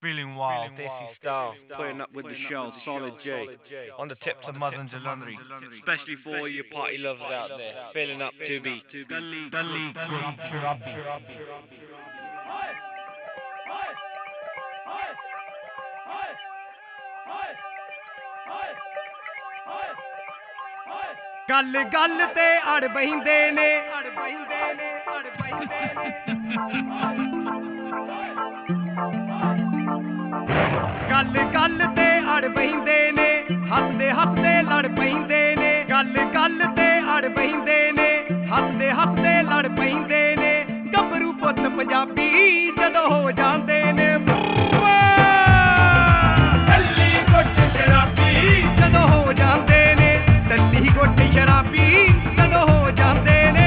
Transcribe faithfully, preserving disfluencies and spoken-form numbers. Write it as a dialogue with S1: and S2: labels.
S1: Feeling wild, Desi style, putting up with the show, Solid J, on the tip to Madan Jalandhari, especially for all you party lovers out there, feeling up to be.
S2: ਗੱਲ ਗੱਲ ਤੇ ਅੜ ਬਹਿੰਦੇ ਨੇ ਅੜ ਬਹਿੰਦੇ ਨੇ ਅੜ ਬਹਿੰਦੇ ਗੱਲ ਗੱਲ ਤੇ ਅੜ ਬਹਿੰਦੇ ਨੇ ਹੱਸਦੇ ਹੱਸਦੇ ਲੜ ਪੈਂਦੇ ਨੇ ਗੱਲ ਗੱਲ ਤੇ ਅੜ ਬਹਿੰਦੇ ਨੇ ਹੱਸਦੇ ਹੱਸਦੇ ਲੜ ਪੈਂਦੇ ਨੇ ਗੱਭਰੂ ਪੁੱਤ ਪੰਜਾਬੀ ਜਦੋਂ ਹੋ ਜਾਂਦੇ ਨੇ ਟੱਲੀ ਗੁੱਟ ਸ਼ਰਾਬੀ ਜਦੋਂ ਹੋ ਜਾਂਦੇ ਨੇ ਟੱਲੀ ਗੁੱਟ ਸ਼ਰਾਬੀ ਜਦੋਂ ਹੋ ਜਾਂਦੇ ਨੇ